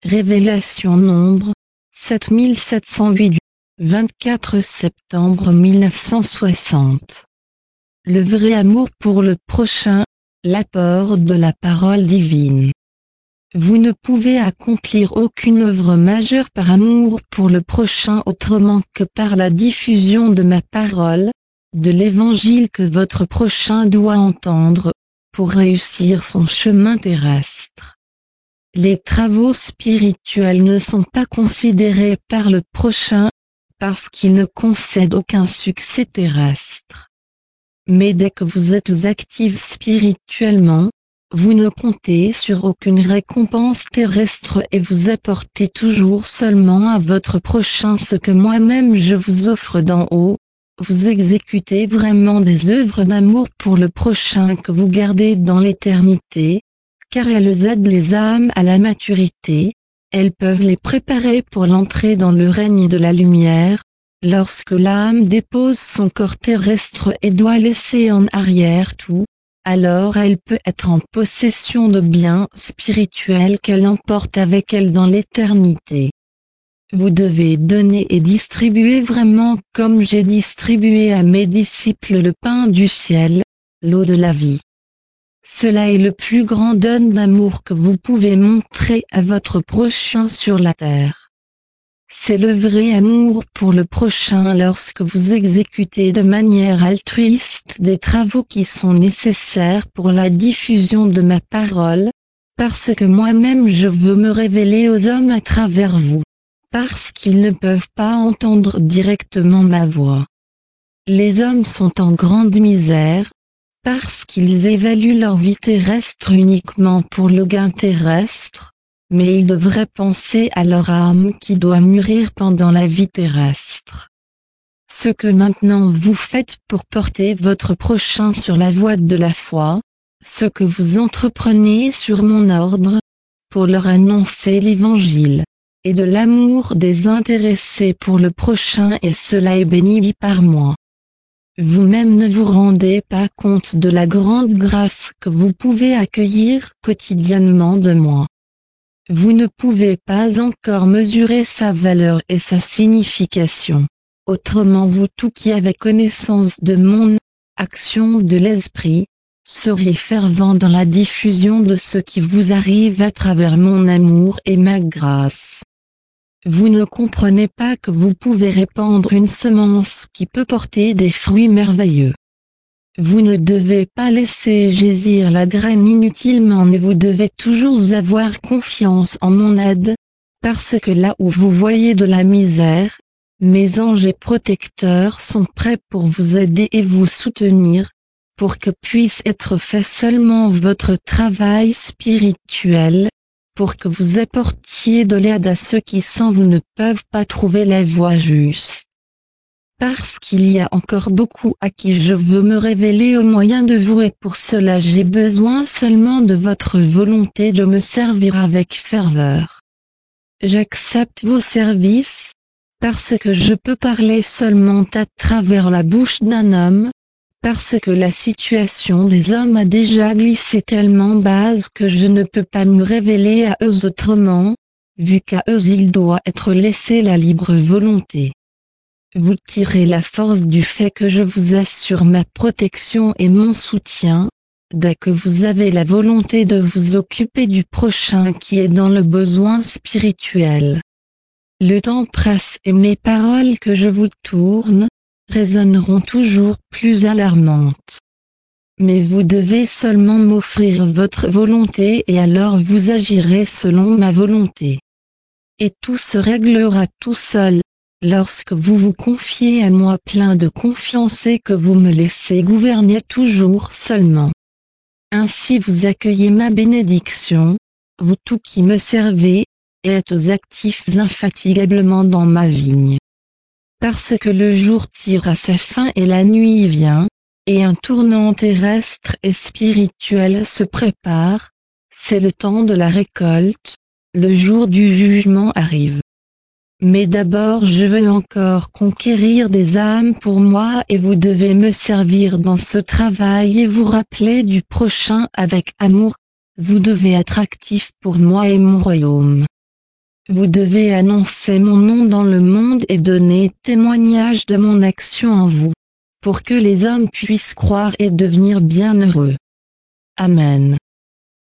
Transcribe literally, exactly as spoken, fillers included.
Révélation nombre sept mille sept cent huit du vingt-quatre septembre mille neuf cent soixante. Le vrai amour pour le prochain, l'apport de la parole divine. Vous ne pouvez accomplir aucune œuvre majeure par amour pour le prochain autrement que par la diffusion de ma parole, de l'évangile que votre prochain doit entendre, pour réussir son chemin terrestre. Les travaux spirituels ne sont pas considérés par le prochain, parce qu'il ne concède aucun succès terrestre. Mais dès que vous êtes actifs spirituellement, vous ne comptez sur aucune récompense terrestre et vous apportez toujours seulement à votre prochain ce que moi-même je vous offre d'en haut. Vous exécutez vraiment des œuvres d'amour pour le prochain que vous gardez dans l'éternité, car elles aident les âmes à la maturité, elles peuvent les préparer pour l'entrée dans le règne de la lumière. Lorsque l'âme dépose son corps terrestre et doit laisser en arrière tout, alors elle peut être en possession de biens spirituels qu'elle emporte avec elle dans l'éternité. Vous devez donner et distribuer vraiment comme j'ai distribué à mes disciples le pain du ciel, l'eau de la vie. Cela est le plus grand don d'amour que vous pouvez montrer à votre prochain sur la terre. C'est le vrai amour pour le prochain lorsque vous exécutez de manière altruiste des travaux qui sont nécessaires pour la diffusion de ma parole, parce que moi-même je veux me révéler aux hommes à travers vous, parce qu'ils ne peuvent pas entendre directement ma voix. Les hommes sont en grande misère, parce qu'ils évaluent leur vie terrestre uniquement pour le gain terrestre, mais ils devraient penser à leur âme qui doit mûrir pendant la vie terrestre. Ce que maintenant vous faites pour porter votre prochain sur la voie de la foi, ce que vous entreprenez sur mon ordre, pour leur annoncer l'évangile, et de l'amour désintéressé pour le prochain et cela est béni par moi. Vous-même ne vous rendez pas compte de la grande grâce que vous pouvez accueillir quotidiennement de moi. Vous ne pouvez pas encore mesurer sa valeur et sa signification. Autrement vous tous qui avez connaissance de mon action de l'esprit, serez fervents dans la diffusion de ce qui vous arrive à travers mon amour et ma grâce. Vous ne comprenez pas que vous pouvez répandre une semence qui peut porter des fruits merveilleux. Vous ne devez pas laisser jaisir la graine inutilement mais vous devez toujours avoir confiance en mon aide, parce que là où vous voyez de la misère, mes anges et protecteurs sont prêts pour vous aider et vous soutenir, pour que puisse être fait seulement votre travail spirituel, pour que vous apportiez de l'aide à ceux qui sans vous ne peuvent pas trouver la voie juste. Parce qu'il y a encore beaucoup à qui je veux me révéler au moyen de vous et pour cela j'ai besoin seulement de votre volonté de me servir avec ferveur. J'accepte vos services, parce que je peux parler seulement à travers la bouche d'un homme, parce que la situation des hommes a déjà glissé tellement basse que je ne peux pas me révéler à eux autrement, vu qu'à eux il doit être laissé la libre volonté. Vous tirez la force du fait que je vous assure ma protection et mon soutien, dès que vous avez la volonté de vous occuper du prochain qui est dans le besoin spirituel. Le temps presse et mes paroles que je vous tourne, résonneront toujours plus alarmantes. Mais vous devez seulement m'offrir votre volonté et alors vous agirez selon ma volonté. Et tout se réglera tout seul. Lorsque vous vous confiez à moi plein de confiance et que vous me laissez gouverner toujours seulement. Ainsi vous accueillez ma bénédiction, vous tous qui me servez, et êtes actifs infatigablement dans ma vigne. Parce que le jour tire à sa fin et la nuit vient, et un tournant terrestre et spirituel se prépare, c'est le temps de la récolte, le jour du jugement arrive. Mais d'abord je veux encore conquérir des âmes pour moi et vous devez me servir dans ce travail et vous rappeler du prochain avec amour, vous devez être actif pour moi et mon royaume. Vous devez annoncer mon nom dans le monde et donner témoignage de mon action en vous, pour que les hommes puissent croire et devenir bienheureux. Amen.